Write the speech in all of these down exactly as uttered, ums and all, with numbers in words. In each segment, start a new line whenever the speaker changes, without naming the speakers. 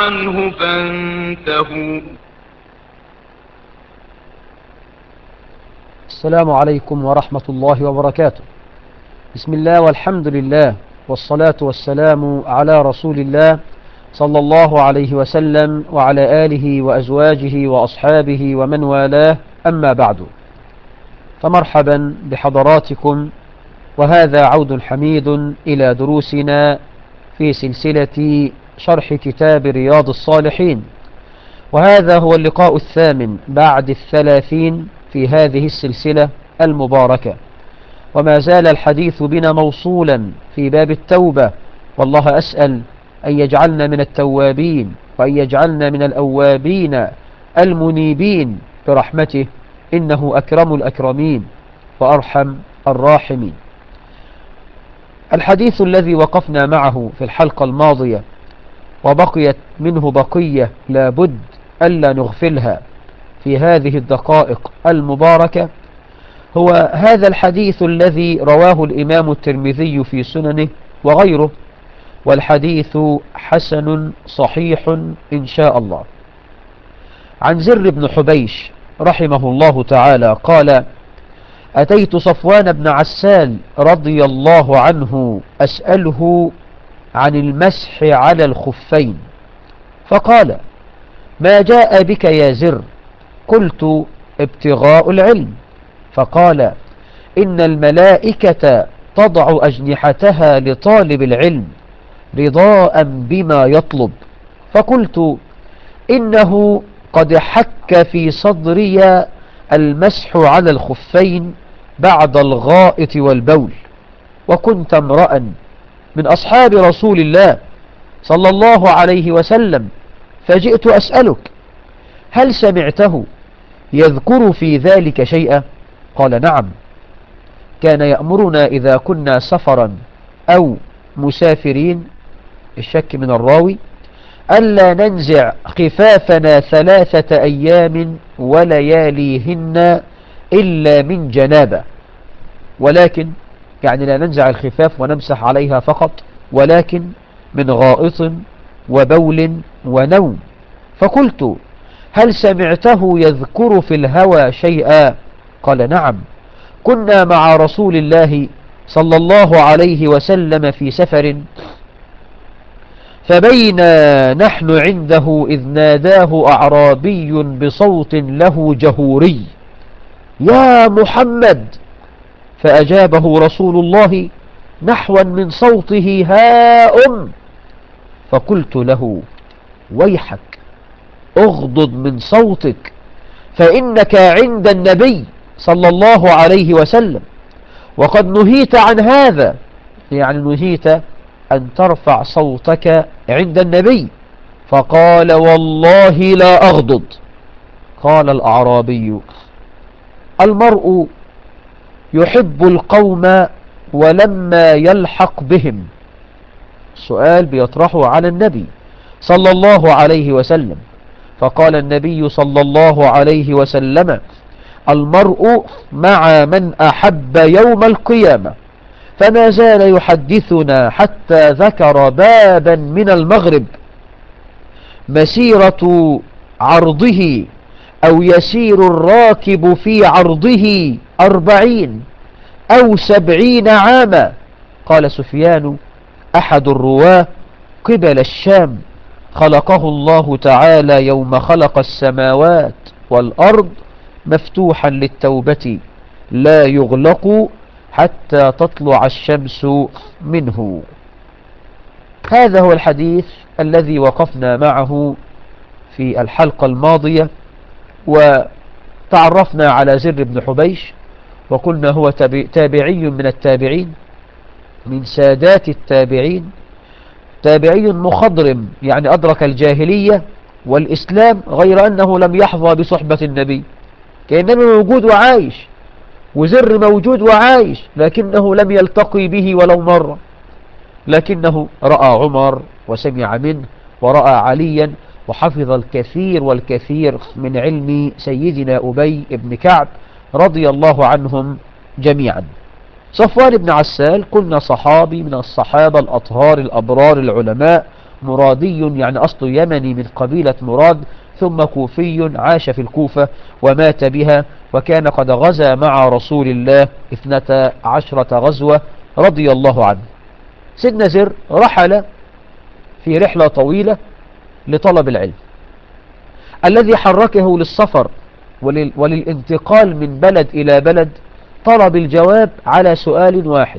عنه فانتهوا.
السلام عليكم ورحمة الله وبركاته. بسم الله والحمد لله والصلاة والسلام على رسول الله صلى الله عليه وسلم وعلى آله وأزواجه وأصحابه ومن والاه، أما بعد، فمرحبا بحضراتكم، وهذا عود حميد إلى دروسنا في سلسلة شرح كتاب رياض الصالحين، وهذا هو اللقاء الثامن بعد الثلاثين في هذه السلسلة المباركة، وما زال الحديث بنا موصولا في باب التوبة، والله أسأل أن يجعلنا من التوابين وأن يجعلنا من الأوابين المنيبين برحمته، إنه أكرم الأكرمين وأرحم الراحمين. الحديث الذي وقفنا معه في الحلقة الماضية وبقيت منه بقية لابد ألا نغفلها في هذه الدقائق المباركة، هو هذا الحديث الذي رواه الإمام الترمذي في سننه وغيره، والحديث حسن صحيح إن شاء الله. عن زر بن حبيش رحمه الله تعالى قال: أتيت صفوان بن عسال رضي الله عنه أسأله عن المسح على الخفين، فقال: ما جاء بك يا زر؟ قلت: ابتغاء العلم. فقال: إن الملائكة تضع أجنحتها لطالب العلم رضاء بما يطلب. فقلت: إنه قد حك في صدري المسح على الخفين بعد الغائط والبول، وكنت امرأ من أصحاب رسول الله صلى الله عليه وسلم، فجئت أسألك هل سمعته يذكر في ذلك شيئا؟ قال: نعم، كان يأمرنا إذا كنا سفرا أو مسافرين، الشك من الراوي، ألا ننزع خفافنا ثلاثة أيام ولياليهن إلا من جنابة، ولكن يعني لا ننزع الخفاف ونمسح عليها فقط، ولكن من غائط وبول ونوم. فقلت: هل سمعته يذكر في الهوى شيئا؟ قال: نعم، كنا مع رسول الله صلى الله عليه وسلم في سفر، فبينا نحن عنده إذ ناداه أعرابي بصوت له جهوري: يا محمد! فأجابه رسول الله نحوا من صوته: ها أم. فقلت له: ويحك، اغضض من صوتك، فإنك عند النبي صلى الله عليه وسلم، وقد نهيت عن هذا، يعني نهيت أن ترفع صوتك عند النبي. فقال: والله لا أغضض. قال الأعرابي: المرء يحب القوم ولما يلحق بهم. سؤال بيطرحه على النبي صلى الله عليه وسلم، فقال النبي صلى الله عليه وسلم: المرء مع من أحب يوم القيامة. فما زال يحدثنا حتى ذكر بابا من المغرب مسيرة عرضه أو يسير الراكب في عرضه أربعين أو سبعين عاما. قال سفيان أحد الرواة: قبل الشام، خلقه الله تعالى يوم خلق السماوات والأرض مفتوحا للتوبة لا يغلق حتى تطلع الشمس منه. هذا هو الحديث الذي وقفنا معه في الحلقة الماضية، وتعرفنا على زر بن حبيش، وقلنا هو تابعي من التابعين، من سادات التابعين، تابعي مخضرم، يعني أدرك الجاهلية والإسلام غير أنه لم يحظى بصحبة النبي. كان النبي موجود وعايش، وزر موجود وعايش، لكنه لم يلتقي به ولو مرة، لكنه رأى عمر وسمع منه، ورأى عليا، وحفظ الكثير والكثير من علم سيدنا أبي بن كعب رضي الله عنهم جميعا. صفوان بن عسال قلنا صحابي من الصحابة الأطهار الأبرار العلماء، مرادي يعني أصله يمني من قبيلة مراد، ثم كوفي عاش في الكوفة ومات بها، وكان قد غزا مع رسول الله اثنتا عشرة غزوة رضي الله عنه. سيدنا زر رحل في رحلة طويلة لطلب العلم، الذي حركه للسفر ولل وللانتقال من بلد إلى بلد طلب الجواب على سؤال واحد: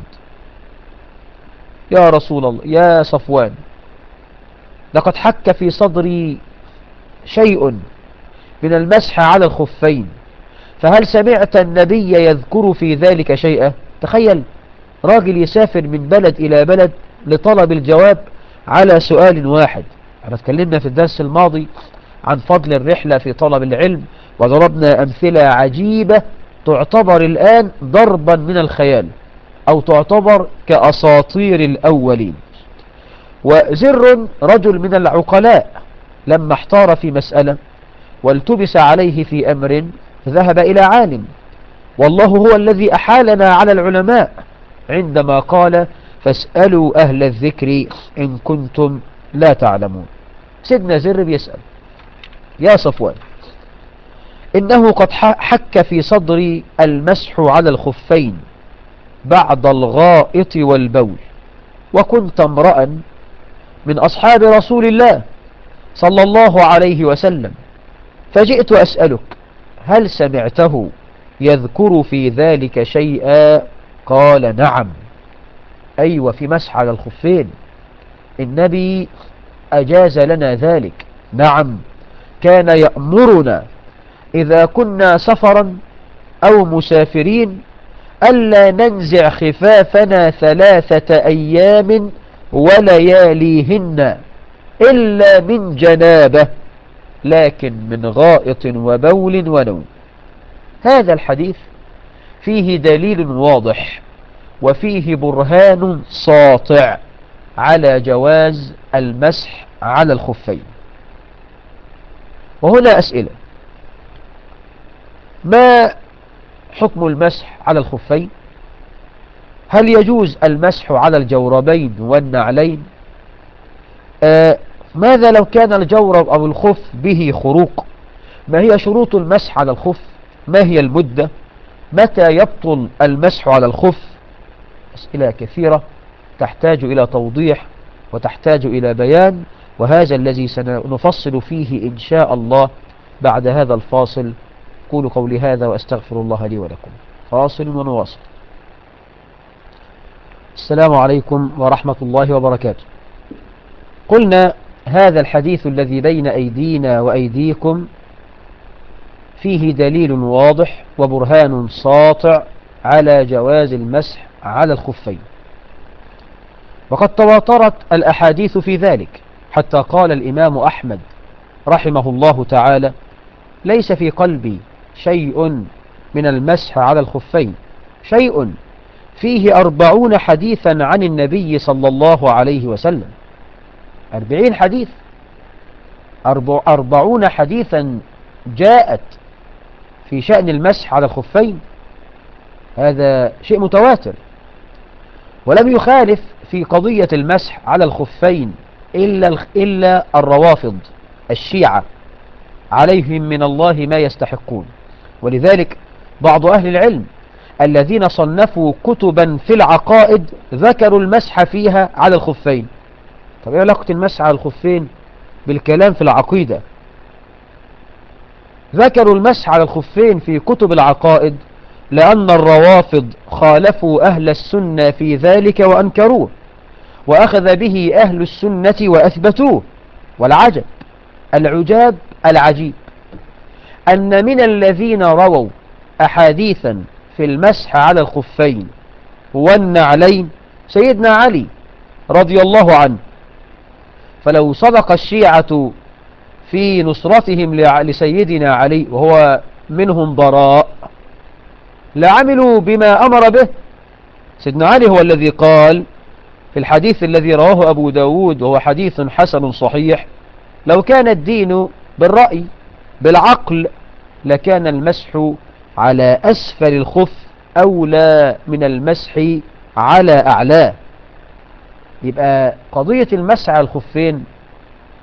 يا رسول الله، يا صفوان، لقد حك في صدري شيء من المسح على الخفين، فهل سمعت النبي يذكر في ذلك شيئا؟ تخيل راجل يسافر من بلد إلى بلد لطلب الجواب على سؤال واحد. احنا اتكلمنا في الدرس الماضي عن فضل الرحلة في طلب العلم، وضربنا أمثلة عجيبة تعتبر الآن ضربا من الخيال، أو تعتبر كأساطير الأولين. وزر رجل من العقلاء لما احتار في مسألة والتبس عليه في أمر ذهب إلى عالم، والله هو الذي أحالنا على العلماء عندما قال: فاسألوا أهل الذكر إن كنتم لا تعلمون. سيدنا زر بيسأل: يا صفوان، إنه قد حك في صدري المسح على الخفين بعد الغائط والبول، وكنت امرأ من أصحاب رسول الله صلى الله عليه وسلم، فجئت أسألك: هل سمعته يذكر في ذلك شيئا؟ قال: نعم. أيوة، في مسح على الخفين، النبي أجاز لنا ذلك. نعم، كان يأمرنا إذا كنا سفرا أو مسافرين ألا ننزع خفافنا ثلاثة أيام ولياليهن إلا من جنابه، لكن من غائط وبول ونوم. هذا الحديث فيه دليل واضح وفيه برهان ساطع على جواز المسح على الخفين. وهنا أسئلة: ما حكم المسح على الخفين؟ هل يجوز المسح على الجوربين والنعلين؟ آه ماذا لو كان الجورب أو الخف به خروق؟ ما هي شروط المسح على الخف؟ ما هي المدة؟ متى يبطل المسح على الخف؟ أسئلة كثيرة تحتاج إلى توضيح وتحتاج إلى بيان، وهذا الذي سنفصل فيه إن شاء الله بعد هذا الفاصل. قولوا قولي هذا وأستغفر الله لي ولكم. فاصل ونواصل. السلام عليكم ورحمة الله وبركاته. قلنا هذا الحديث الذي بين أيدينا وأيديكم فيه دليل واضح وبرهان ساطع على جواز المسح على الخفين، وقد تواترت الأحاديث في ذلك، حتى قال الإمام أحمد رحمه الله تعالى: ليس في قلبي شيء من المسح على الخفين شيء فيه أربعون حديثا عن النبي صلى الله عليه وسلم. أربعين حديث، أربع أربعون حديثا جاءت في شأن المسح على الخفين، هذا شيء متواتر. ولم يخالف في قضية المسح على الخفين إلا, إلا الروافض الشيعة عليهم من الله ما يستحقون. ولذلك بعض أهل العلم الذين صنفوا كتبا في العقائد ذكروا المسح فيها على الخفين. طب ايه علاقة المسح على الخفين بالكلام في العقيدة؟ ذكروا المسح على الخفين في كتب العقائد لأن الروافض خالفوا أهل السنة في ذلك وأنكروه، وأخذ به أهل السنة وأثبتوه. والعجب العجاب العجيب أن من الذين رووا أحاديثا في المسح على الخفين والنعلين سيدنا علي رضي الله عنه. فلو صدق الشيعة في نصرتهم لسيدنا علي وهو منهم براء لعملوا بما أمر به. سيدنا علي هو الذي قال في الحديث الذي رواه أبو داود وهو حديث حسن صحيح: لو كان الدين بالرأي بالعقل لكان المسح على أسفل الخف أولى من المسح على أعلاه. يبقى قضية المسح على الخفين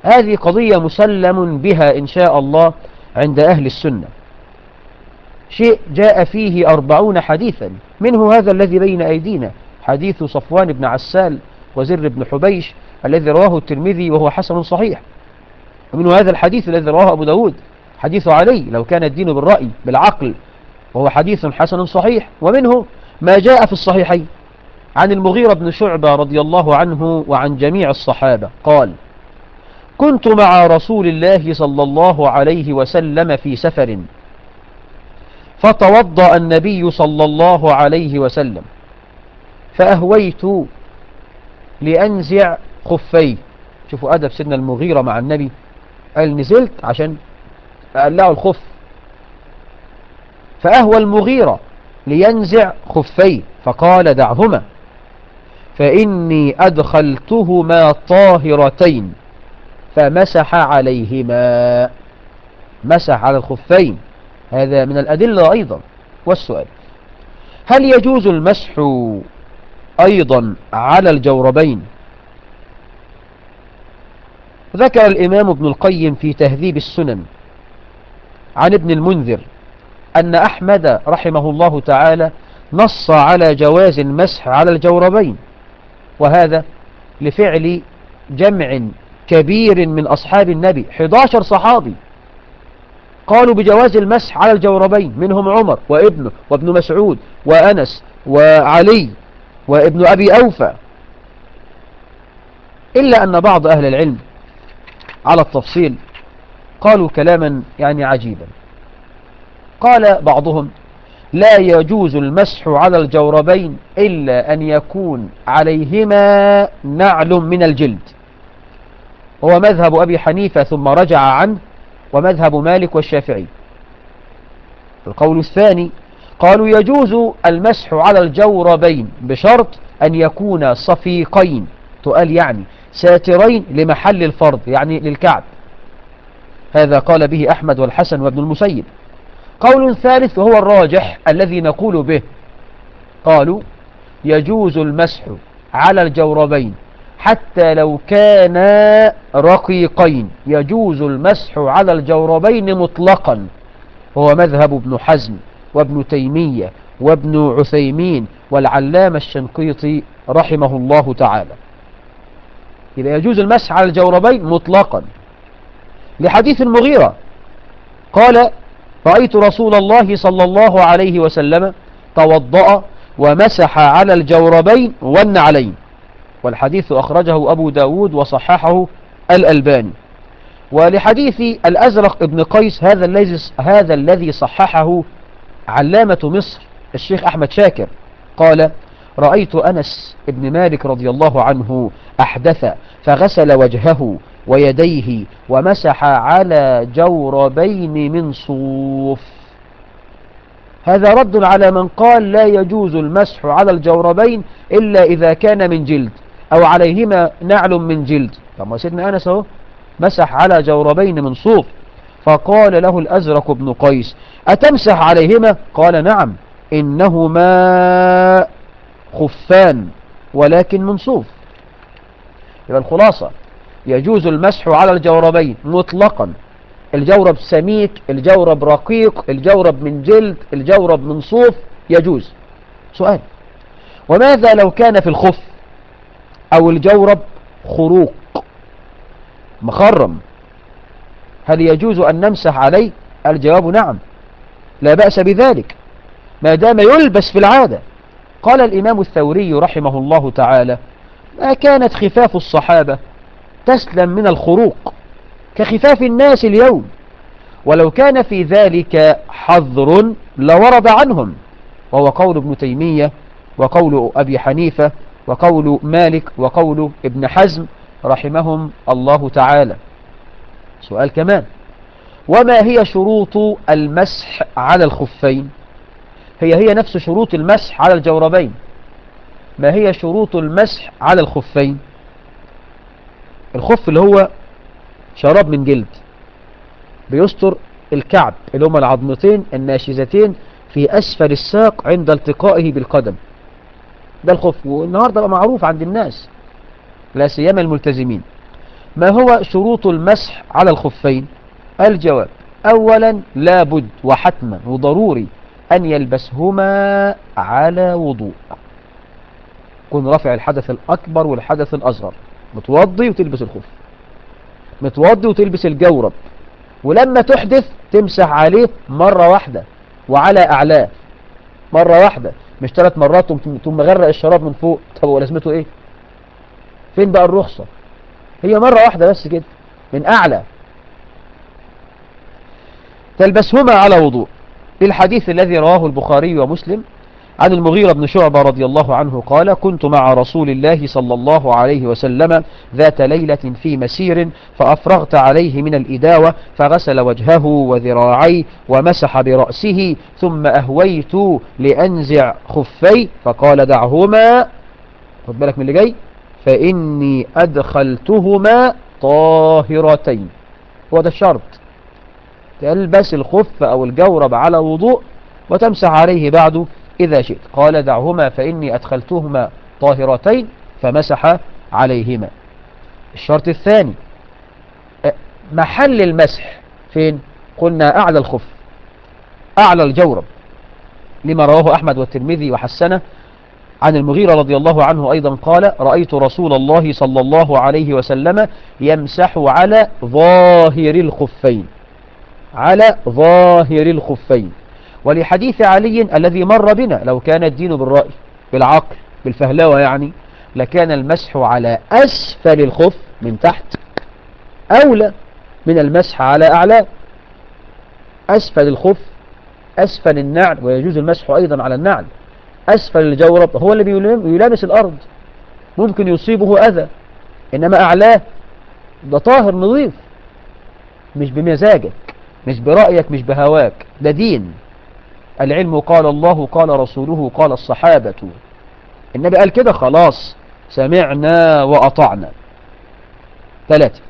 هذه قضية مسلم بها إن شاء الله عند أهل السنة، شيء جاء فيه أربعون حديثا، منه هذا الذي بين أيدينا، حديث صفوان بن عسال وزر بن حبيش الذي رواه الترمذي وهو حسن صحيح، ومنه هذا الحديث الذي رواه أبو داود حديث علي لو كان الدين بالرأي بالعقل، وهو حديث حسن صحيح، ومنه ما جاء في الصحيحين عن المغيرة بن شعبة رضي الله عنه وعن جميع الصحابة قال: كنت مع رسول الله صلى الله عليه وسلم في سفر، فتوضأ النبي صلى الله عليه وسلم، فأهويت لأنزع خفيه. شوفوا أدب سيدنا المغيرة مع النبي، قال نزلت عشان أقلعه الخف، فأهوى المغيرة لينزع خفيه فقال: دعهما فإني أدخلتهما طاهرتين، فمسح عليهما، مسح على الخفين. هذا من الأدلة أيضا. والسؤال: هل يجوز المسح أيضا على الجوربين؟ ذكر الإمام ابن القيم في تهذيب السنن عن ابن المنذر أن أحمد رحمه الله تعالى نص على جواز المسح على الجوربين، وهذا لفعل جمع كبير من أصحاب النبي، أحد عشر صحابي قالوا بجواز المسح على الجوربين، منهم عمر وابنه وابن مسعود وأنس وعلي وابن أبي أوفى، إلا أن بعض أهل العلم على التفصيل قالوا كلاما يعني عجيبا. قال بعضهم: لا يجوز المسح على الجوربين إلا أن يكون عليهما نعل من الجلد، هو مذهب أبي حنيفة ثم رجع عنه، ومذهب مالك والشافعي. القول الثاني قالوا يجوز المسح على الجوربين بشرط أن يكون صفيقين، تقال يعني ساترين لمحل الفرض يعني للكعب، هذا قال به أحمد والحسن وابن المسيب. قول ثالث وهو الراجح الذي نقول به، قالوا يجوز المسح على الجوربين حتى لو كانا رقيقين، يجوز المسح على الجوربين مطلقا، هو مذهب ابن حزم وابن تيمية وابن عثيمين والعلامة الشنقيطي رحمه الله تعالى. إذا يجوز المسح على الجوربين مطلقا لحديث المغيرة قال: رأيت رسول الله صلى الله عليه وسلم توضأ ومسح على الجوربين والنعلين، والحديث أخرجه أبو داود وصححه الألباني. ولحديث الأزرق ابن قيس هذا الذي هذا الذي صححه علامة مصر الشيخ أحمد شاكر قال: رأيت أنس ابن مالك رضي الله عنه أحدث فغسل وجهه ويديه ومسح على جوربين من صوف. هذا رد على من قال لا يجوز المسح على الجوربين إلا إذا كان من جلد أو عليهما نعل من جلد. طب سيدنا أنس اهو مسح على جوربين من صوف، فقال له الأزرق بن قيس: أتمسح عليهما؟ قال: نعم، إنهما خفان ولكن من صوف. يبقى الخلاصة يجوز المسح على الجوربين مطلقا، الجورب سميك، الجورب رقيق، الجورب من جلد، الجورب من صوف، يجوز. سؤال: وماذا لو كان في الخف أو الجورب خروق مخرم، هل يجوز أن نمسح عليه؟ الجواب نعم، لا بأس بذلك ما دام يلبس في العادة. قال الإمام الثوري رحمه الله تعالى: ما كانت خفاف الصحابة تسلم من الخروق كخفاف الناس اليوم، ولو كان في ذلك حظر لورد عنهم، وهو قول ابن تيمية وقول أبي حنيفة وقول مالك وقول ابن حزم رحمهم الله تعالى. سؤال كمان: وما هي شروط المسح على الخفين؟ هي هي نفس شروط المسح على الجوربين. ما هي شروط المسح على الخفين؟ الخف اللي هو شراب من جلد بيستر الكعب اللي هما العظمتين الناشزتين في أسفل الساق عند التقائه بالقدم، ده الخف، والنهاردة بقى معروف عند الناس لا سيما الملتزمين. ما هو شروط المسح على الخفين؟ الجواب: أولا لابد وحتما وضروري أن يلبسهما على وضوء، كن رافع الحدث الأكبر والحدث الأصغر، متوضي وتلبس الخف، متوضي وتلبس الجورب، ولما تحدث تمسح عليه مرة واحدة وعلى أعلاه مرة واحدة، مش ثلاث مرات ثم مغرق الشراب من فوق. طب هو لازمته ايه؟ فين بقى الرخصة؟ هي مرة واحدة بس كده من أعلى. تلبسهما على وضوء، للحديث الذي رواه البخاري ومسلم عن المغيرة بن شعبة رضي الله عنه قال: كنت مع رسول الله صلى الله عليه وسلم ذات ليلة في مسير، فأفرغت عليه من الإداوة، فغسل وجهه وذراعيه ومسح برأسه، ثم أهويت لأنزع خفي فقال: دعهما، خد بالك من اللي جاي، فإني أدخلتهما طاهرتين. هو ده الشرط، تلبس الخف أو الجورب على وضوء وتمسح عليه بعده إذا شئت. قال: دعهما فإني أدخلتهما طاهرتين، فمسح عليهما. الشرط الثاني محل المسح فين؟ قلنا أعلى الخف، أعلى الجورب، لما رواه أحمد والترمذي وحسنه عن المغيرة رضي الله عنه أيضا قال: رأيت رسول الله صلى الله عليه وسلم يمسح على ظاهر الخفين، على ظاهر الخفين. ولحديث علي الذي مر بنا: لو كان الدين بالرأي بالعقل بالفهلوة يعني، لكان المسح على أسفل الخف من تحت أولى من المسح على أعلى. أسفل الخف، أسفل النعل، ويجوز المسح أيضا على النعل. أسفل الجورب هو اللي يلامس الأرض، ممكن يصيبه أذى، إنما أعلاه ده طاهر نظيف، مش بمزاجك، مش برأيك، مش بهواك، ده دين. العلم قال الله قال رسوله قال الصحابة، النبي قال كده، خلاص سمعنا وأطعنا. ثلاثة،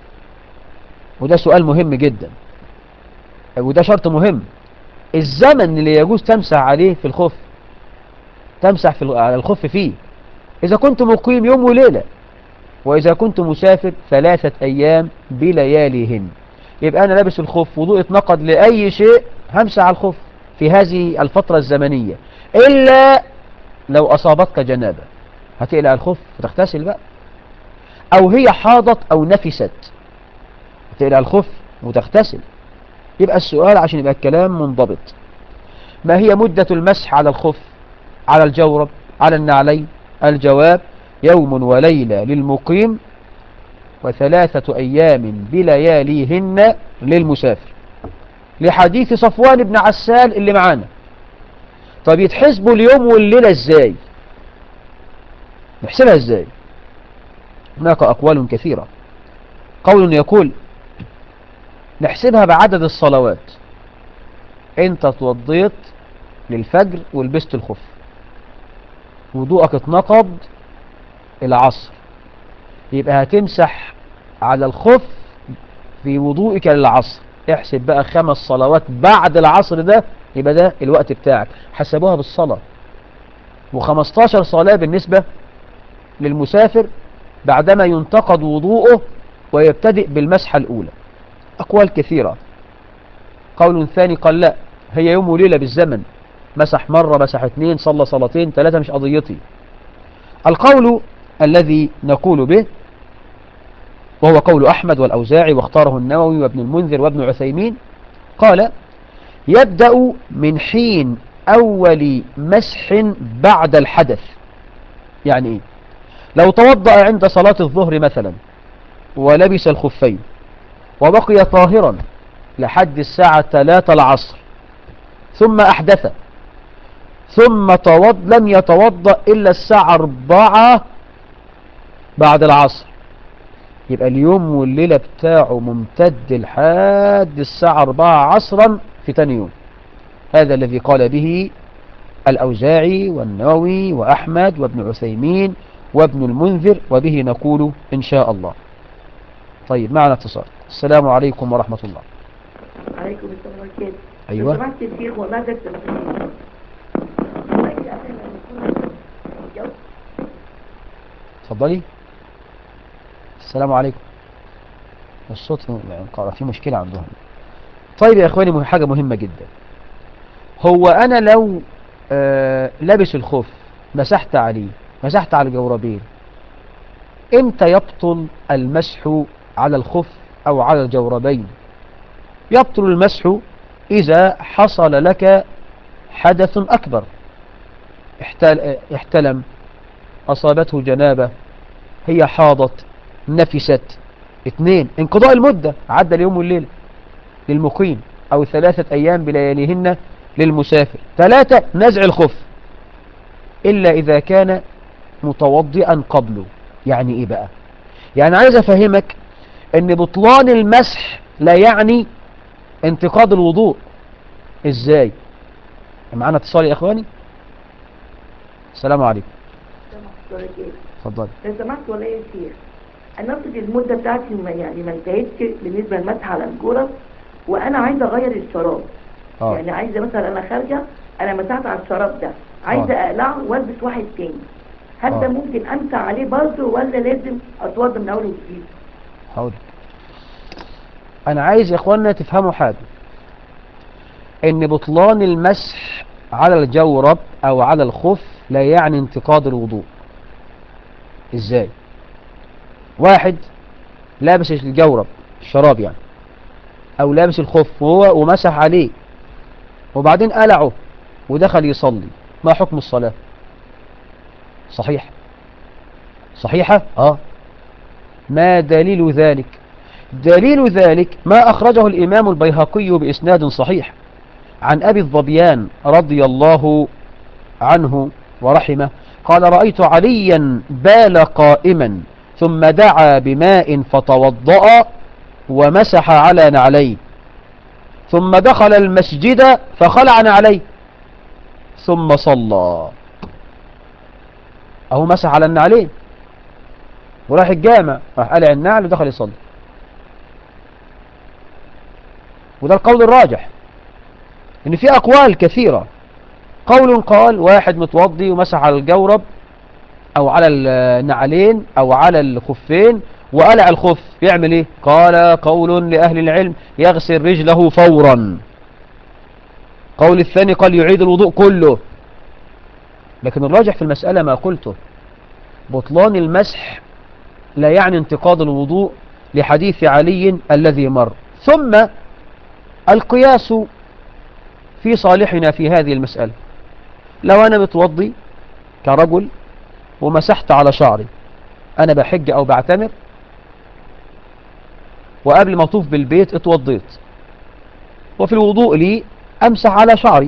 وده سؤال مهم جدا، وده شرط مهم: الزمن اللي يجوز تمسح عليه في الخف، تمسح في على الخف فيه. إذا كنت مقيم يوم وليلة، وإذا كنت مسافر ثلاثة أيام بلياليهن. يبقى أنا لابس الخف، وضوء اتنقض لأي شيء، همسح على الخف في هذه الفترة الزمنية، إلا لو أصابتك جنابة، هتقلع الخف وتغتسل بقى، أو هي حاضت أو نفست، هتقلع الخف وتغتسل. يبقى السؤال عشان يبقى الكلام منضبط: ما هي مدة المسح على الخف، على الجورب، على النعلين؟ الجواب: يوم وليلة للمقيم، وثلاثة أيام بلياليهن للمسافر، لحديث صفوان بن عسال اللي معانا. طب يتحسبوا اليوم والليلة ازاي؟ نحسبها ازاي؟ هناك أقوال كثيرة. قول يقول نحسبها بعدد الصلوات. انت توضيت للفجر ولبست الخف، وضوءك اتنقض العصر، يبقى هتمسح على الخف في وضوئك للعصر. احسب بقى خمس صلوات بعد العصر، ده يبقى ده الوقت بتاعك، حسبوها بالصلاة. وخمستاشر صلاة بالنسبة للمسافر بعدما ينتقض وضوءه ويبتدئ بالمسحة الأولى. أقوال كثيرة. قول ثاني قال لا، هي يوم وليلة بالزمن، مسح مرة، مسح اثنين، صلى صلاتين، ثلاثة، مش قضيتي. القول الذي نقول به وهو قول أحمد والأوزاعي، واختاره النووي وابن المنذر وابن عثيمين، قال: يبدأ من حين أول مسح بعد الحدث. يعني إيه؟ لو توضأ عند صلاة الظهر مثلا ولبس الخفين وبقي طاهرا لحد الساعة ثلاثة العصر، ثم أحدث، ثم توض لم يتوضأ إلا الساعة أربعة بعد العصر، يبقى اليوم والليلة بتاعه ممتد لحد الساعة أربعة عصرا في تاني يوم. هذا الذي قال به الأوزاعي والنووي وأحمد وابن عثيمين وابن المنذر، وبه نقول إن شاء الله. طيب، معنا اتصال. السلام عليكم ورحمة الله.
عليكم السلام عليكم.
أيوة.
لو سمحت يا شيخ، وما ذكر
اتفضلي. السلام عليكم. الصوت يعني في مشكلة عندهم. طيب يا إخواني، مه- حاجة مهمة جدا. هو أنا لو آه لابس الخف، مسحت عليه، مسحت على الجوربين، إمتى يبطل المسح على الخف أو على الجوربين؟ يبطل المسح إذا حصل لك حدث أكبر، احتل... احتلم، أصابته جنابة، هي حاضت، نفست. اثنين، انقضاء المدة، عدى اليوم والليلة للمقيم، أو ثلاثة أيام بلياليهن للمسافر. ثلاثة، نزع الخف إلا إذا كان متوضئا قبله. يعني إيه بقى؟ يعني عايز أفهمك أن بطلان المسح لا يعني انتقاض الوضوء. إزاي؟ معنا اتصال يا إخواني. السلام عليكم. اتفضل.
لو سمحت ولا ايه يا شيخ، انا اقصد المده بتاعتي ما يعني ما انتهتش بالنسبه للمسح على الجرس، وانا عايزه اغير الشراب.
آه.
يعني عايزه مثلا انا خارجه، انا مسحت على الشراب ده، عايزه
آه.
اقلعه والبس واحد تاني، هل
آه.
ده ممكن امسح عليه برضه ولا لازم اتوضى من اول وجديد؟
حاضر. أنا عايز يا إخواننا تفهموا حاجة، إن بطلان المسح على الجورب أو على الخف لا يعني انتقاض الوضوء. إزاي؟ واحد لابس الجورب، الشراب يعني، أو لابس الخف وهو ومسح عليه، وبعدين قلعه ودخل يصلي، ما حكم الصلاة؟ صحيح؟ صحيحة؟ آه. ما دليل ذلك؟ دليل ذلك ما أخرجه الإمام البيهقي بإسناد صحيح عن أبي الظبيان رضي الله عنه ورحمه قال: رأيت عليا بال قائما ثم دعا بماء فتوضأ ومسح على نعليه، ثم دخل المسجد فخلع نعليه ثم صلى. أهو مسح على النعلين وراح الجامع، راح قلع النعل ودخل يصلي. وده القول الراجح، ان في اقوال كثيرة. قول قال واحد متوضي ومسح على الجورب او على النعلين او على الخفين وقلع الخف، يعمل ايه؟ قال قول لأهل العلم يغسل رجله فورا. قول الثاني قال يعيد الوضوء كله. لكن الراجح في المسألة ما قلته، بطلان المسح لا يعني انتقاض الوضوء لحديث علي الذي مر. ثم القياس في صالحنا في هذه المسألة. لو أنا متوضي كرجل ومسحت على شعري، أنا بحج أو بعتمر، وقبل ما أطوف بالبيت اتوضيت، وفي الوضوء لي أمسح على شعري،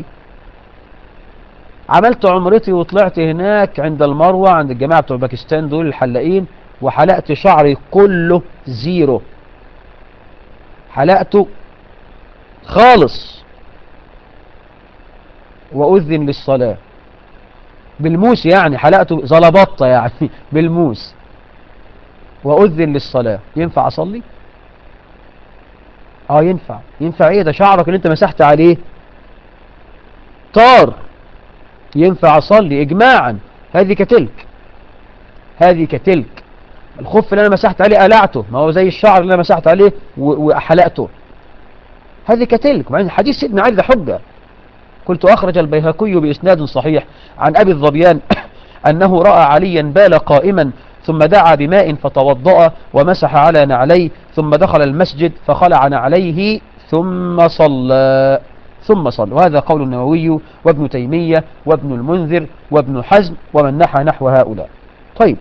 عملت عمرتي وطلعت هناك عند المروة عند الجماعة بتوع باكستان دول الحلاقين، وحلقت شعري كله زيرو، حلقته خالص، وأذن للصلاة بالموس، يعني حلقته زلبطة يعني بالموس، وأذن للصلاة، ينفع أصلي؟ اه ينفع. ينفع ايه؟ ده شعرك اللي انت مسحت عليه طار، ينفع أصلي إجماعا. هذه كتلك، هذه كتلك. الخف اللي أنا مسحت عليه قلعته، ما هو زي الشعر اللي أنا مسحت عليه وحلقته، هذه كتلك. وبعدين حديث سيدنا علي ده حجة. قلت أخرج البيهقي بإسناد صحيح عن أبي الظبيان أنه رأى عليا بال قائما ثم دعا بماء فتوضأ ومسح على نعليه ثم دخل المسجد فخلع نعليه ثم صلى ثم صلى. وهذا قول النووي وابن تيمية وابن المنذر وابن حزم ومن نحى نحو هؤلاء. طيب،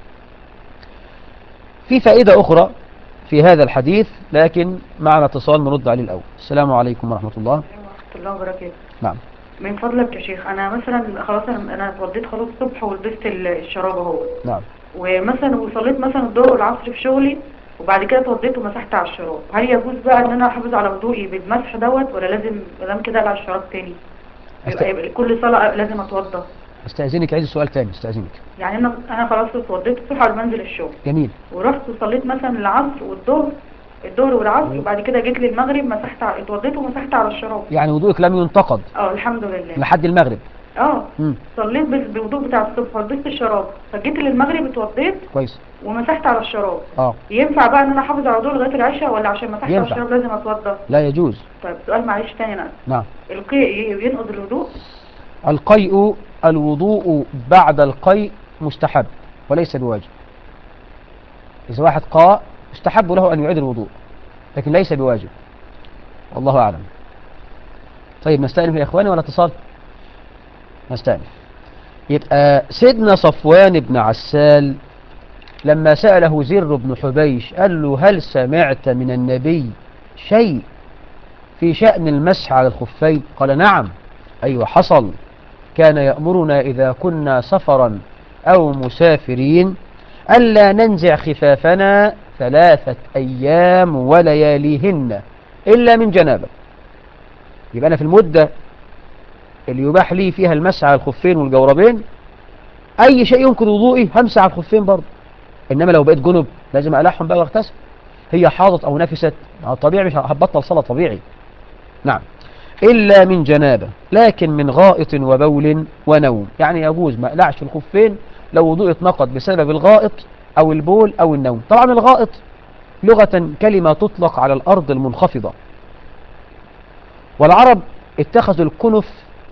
في فائدة أخرى في هذا الحديث، لكن معنا اتصال نرد عليه الأول. السلام عليكم ورحمة الله.
ورحمه الله وبركاته.
نعم.
من فضلك يا شيخ، انا مثلا خلاص انا انا اتوضيت خلاص الصبح ولبست ال- الشراب اهو،
نعم.
ومثلا وصليت مثلا الظهر والعصر في شغلي، وبعد كده اتوضيت ومسحت على الشراب، هل يجوز بقى ان انا احافظ على وضوئي بالمسح دوت، ولا لازم مادام كده اقلع الشراب تاني؟
أست...
يبقى, يبقى كل صلاه لازم اتوضى؟
استأذنك عايز السؤال تاني، استأذنك.
يعني انا انا خلاص اتوضيت الصبح قبل ما انزل الشغل،
جميل.
ورحت وصليت مثلا العصر والظهر، الظهر والعصر، وبعد كده جيت للمغرب مسحت على اتوضيت ومسحت على الشراب.
يعني وضوءك لم ينتقد
اه الحمد لله.
لحد المغرب؟
اه
مم.
صليت بال- بالوضوء بتاع الصبح وضيت الشراب، فجيت للمغرب اتوضيت
كويس.
ومسحت على الشراب.
اه
ينفع بقى ان انا احافظ على الوضوء لغايه العشاء، ولا عشان مسحت على
ينفع.
الشراب لازم اتوضى؟
لا يجوز.
طيب سؤال معلش تاني انا،
نعم.
القيء ينقض الوضوء؟
القيء، الوضوء بعد القيء مستحب وليس بواجب. إذا واحد قاء يستحب له أن يعيد الوضوء، لكن ليس بواجب، والله أعلم. طيب نستأنف يا إخواني ولا اتصال؟ نستأنف. يبقى سيدنا صفوان بن عسال لما سأله زر بن حبيش قال له هل سمعت من النبي شيء في شأن المسح على الخفين؟ قال نعم، أيوة حصل، كان يأمرنا إذا كنا سفرا أو مسافرين ألا ننزع خفافنا ثلاثة أيام ولياليهن إلا من جنابة. يبقى أنا في المدة اللي يباح لي فيها المسح على الخفين والجوربين أي شيء ينقض وضوئي همسح على الخفين برضه، إنما لو بقيت جنب لازم أقلعهم بقى واغتسل. هي حاضت أو نفست طبيعي مش هبطل صلاة طبيعي. نعم، إلا من جنابة، لكن من غائط وبول ونوم، يعني يجوز ما أقلعش الخفين لو وضوء اتنقض بسبب الغائط أو البول أو النوم. طبعا الغائط لغة كلمة تطلق على الأرض المنخفضة، والعرب اتخذوا الكنف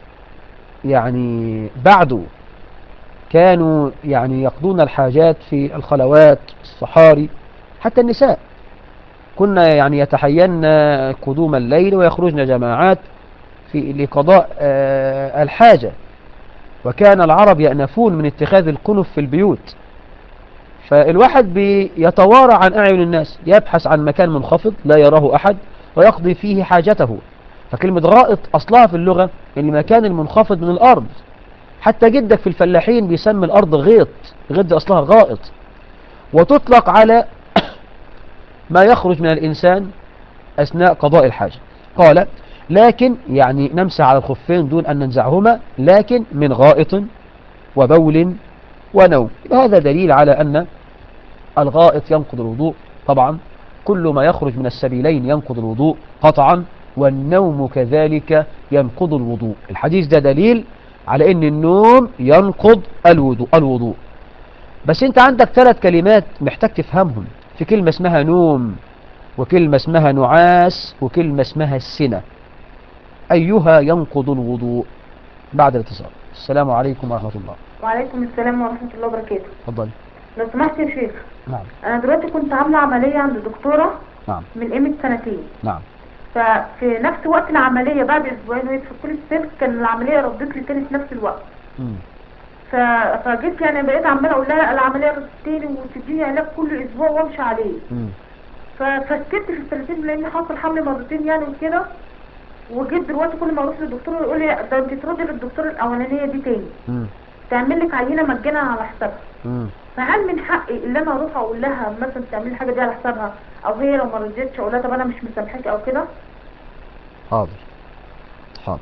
يعني بعده كانوا يعني يقضون الحاجات في الخلوات الصحاري، حتى النساء كنا يعني يتحين قدوم الليل ويخرجن جماعات في لقضاء آه الحاجة، وكان العرب يأنفون من اتخاذ الكنف في البيوت. فالواحد بيتوارى عن أعين الناس، يبحث عن مكان منخفض لا يراه أحد ويقضي فيه حاجته. فكلمة غائط أصلها في اللغة المكان المنخفض من الأرض، حتى جدك في الفلاحين بيسمي الأرض غيط، غيط دي أصلها غائط، وتطلق على ما يخرج من الإنسان أثناء قضاء الحاجة. قال لكن يعني نمسح على الخفين دون أن ننزعهما، لكن من غائط وبول ونوم. هذا دليل على أن الغائط ينقض الوضوء طبعا، كل ما يخرج من السبيلين ينقض الوضوء قطعا، والنوم كذلك ينقض الوضوء. الحديث ده دليل على أن النوم ينقض الوضوء الوضوء بس انت عندك ثلاث كلمات محتاج تفهمهم، في كلمة اسمها نوم، وكلمة اسمها نعاس، وكلمة اسمها السنة. أيها ينقض الوضوء؟ بعد الاتصال. السلام عليكم ورحمة الله.
وعليكم السلام ورحمة الله وبركاته.
تفضل.
لو سمحت يا شيخ،
نعم.
انا دلوقتي كنت عاملة عملية عند دكتورة
نعم.
من قيمة سنتين،
نعم.
ففي نفس وقت العملية بعد اسبوعين وهي في كل السلك كان العملية ردت لي تاني في نفس الوقت.
مم.
ف... فجيت يعني بقيت عمالة اقول لها العملية ردتني وتديني علاج كل اسبوع وامشي عليه.
مم.
ف... فسكت في الثلاثين لان حصل حمل مرتين يعني وكده. وجيت دلوقتي كل ما اروح للدكتور يقول لي ده انت تردي للدكتور الاولانية دي تاني
مم.
تعمل لك عينة مجانا على حسابها.
مم.
فهل من حقي ان انا اروح اقول لها مثلا تعمل الحاجه دي على حسابها، او هي لو ما رضيتش اقول لها طب انا مش مسامحاكي او كده؟
حاضر. حاضر.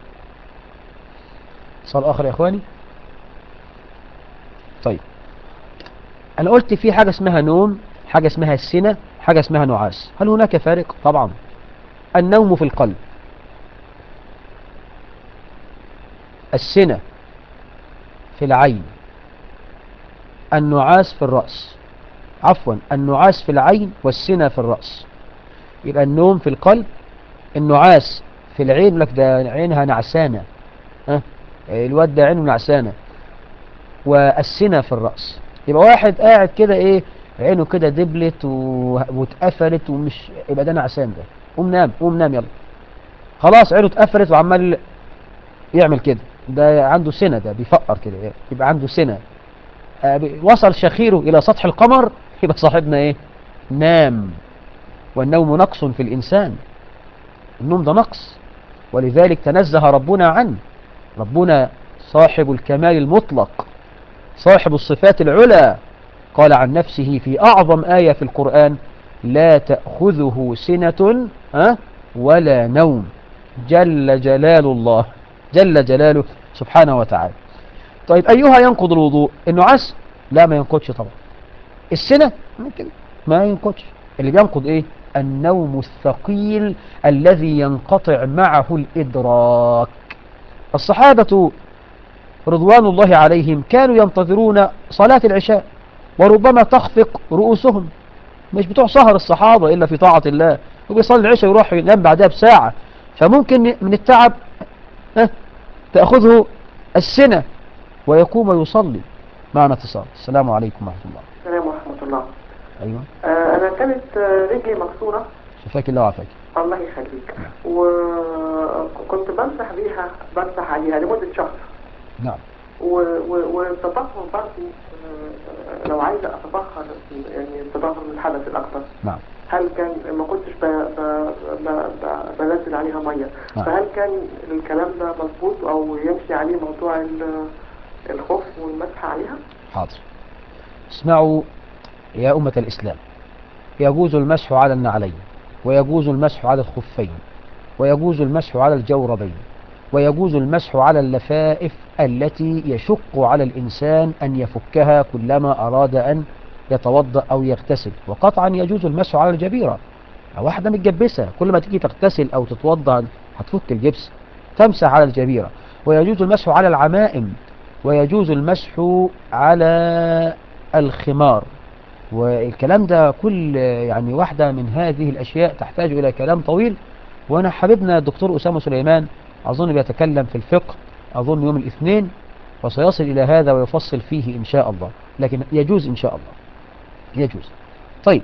اتصال آخر يا إخواني. طيب أنا قلت في حاجة اسمها نوم، حاجة اسمها السنة، حاجة اسمها نعاس. هل هناك فارق؟ طبعا. النوم في القلب، السنة في العين، النعاس في الرأس. عفوا، النعاس في العين والسنة في الرأس. يبقى النوم في القلب، النعاس في العين، لك ده عينها نعسانة، ها الواد ده عينه نعسانة، والسنة في الرأس. يبقى واحد قاعد كده ايه عينه كده دبلت و... واتقفلت ومش، يبقى ده نعسان، ده قوم نام، قوم نام يلا. خلاص عينه اتقفلت وعمال يعمل كده، ده عنده سنة، ده بيفقر كده، يبقى عنده سنة. وصل شخيره إلى سطح القمر، يبقى صاحبنا إيه؟ نام. والنوم نقص في الإنسان، النوم ده نقص، ولذلك تنزه ربنا عنه. ربنا صاحب الكمال المطلق، صاحب الصفات العلى، قال عن نفسه في أعظم آية في القرآن لا تأخذه سنة ولا نوم، جل جلال الله، جل جلاله سبحانه وتعالى. طيب أيها ينقض الوضوء؟ النعاس؟ لا ما ينقضش طبعا. السنة؟ ممكن ما ينقضش. اللي بينقض ايه؟ النوم الثقيل الذي ينقطع معه الإدراك. الصحابة رضوان الله عليهم كانوا ينتظرون صلاة العشاء وربما تخفق رؤوسهم. مش بتوع سهر الصحابة إلا في طاعة الله، وبيصلي العشاء ويروح ينام بعدها بساعة، فممكن من التعب ها تأخذه السنة ويقوم ويصلي. معنا اتصال. السلام عليكم ورحمة الله.
السلام ورحمة الله.
أيوة.
آه أنا كانت آه، رجلي مكسورة.
شفاك الله وعافاك.
الله يخليك. وكنت بمسح بيها بمسح عليها لمدة شهر.
نعم.
والتطهر برضه آه، لو عايزة أتطهر يعني التطهر من الحدث الأكبر.
نعم.
هل كان ما كنتش ب... ب... ب... ب... بنزل عليها مية.
نعم.
فهل كان الكلام ده مظبوط أو يمشي عليه موضوع ال- الخف والمسح عليها؟
حاضر. اسمعوا يا أمة الإسلام، يجوز المسح على النعلين، ويجوز المسح على الخفين، ويجوز المسح على الجوربين، ويجوز المسح على اللفائف التي يشق على الإنسان أن يفكها كلما أراد أن يتوضأ أو يغتسل. وقطعا يجوز المسح على الجبيرة، واحدة متجبسة كل ما تيجي تغتسل أو تتوضأ هتفك الجبس، تمسح على الجبيرة. ويجوز المسح على العمائم، ويجوز المسح على الخمار. والكلام ده كل يعني واحدة من هذه الأشياء تحتاج إلى كلام طويل، وأنا حبيبنا الدكتور أسامة سليمان أظن بيتكلم في الفقه أظن يوم الاثنين، وسيصل إلى هذا ويفصل فيه إن شاء الله، لكن يجوز إن شاء الله يجوز. طيب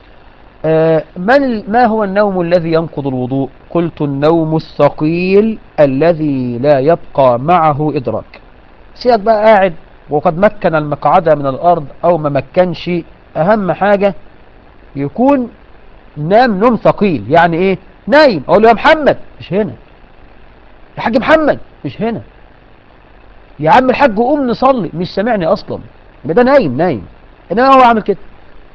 آه من ما هو النوم الذي ينقض الوضوء؟ قلت النوم الثقيل الذي لا يبقى معه إدراك. سيبك بقى قاعد وقد مكن المقعدة من الأرض أو ما مكنش، أهم حاجة يكون نام نوم ثقيل. يعني إيه؟ نايم أقول له يا محمد مش هنا، يا حاج محمد مش هنا، يا عم الحاج قوم نصلي مش سامعني أصلا، يبقى ده نايم نايم. إنما هو عامل كده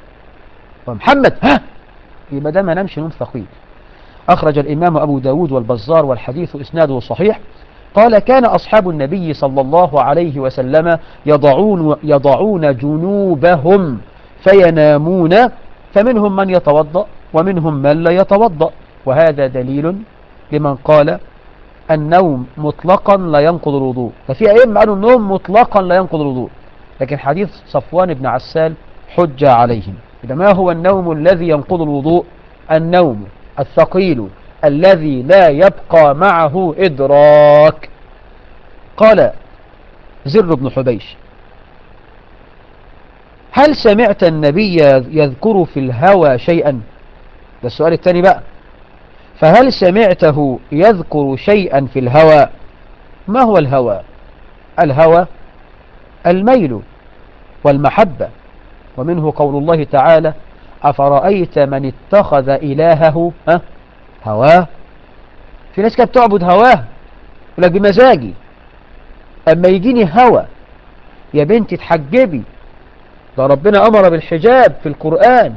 محمد ها، يبقى ده ما نامش نوم ثقيل. أخرج الإمام أبو داود والبزار والحديث إسناده صحيح. قال كان أصحاب النبي صلى الله عليه وسلم يضعون, يضعون جنوبهم فينامون، فمنهم من يتوضأ ومنهم من لا يتوضأ. وهذا دليل لمن قال النوم مطلقا لا ينقض الوضوء. ففي أئمة قالوا النوم مطلقا لا ينقض الوضوء، لكن حديث صفوان بن عسال حجة عليهم. إذا ما هو النوم الذي ينقض الوضوء؟ النوم الثقيل الذي لا يبقى معه إدراك. قال زر بن حبيش هل سمعت النبي يذكر في الهوى شيئا؟ ده السؤال الثاني بقى. فهل سمعته يذكر شيئا في الهوى؟ ما هو الهوى؟ الهوى الميل والمحبة، ومنه قول الله تعالى أفرأيت من اتخذ إلهه ها هواه. في ناس كانت بتعبد هواه يقول لك بمزاجي، أما يجيني هوى يا بنتي تحجبي، ده ربنا أمر بالحجاب في القرآن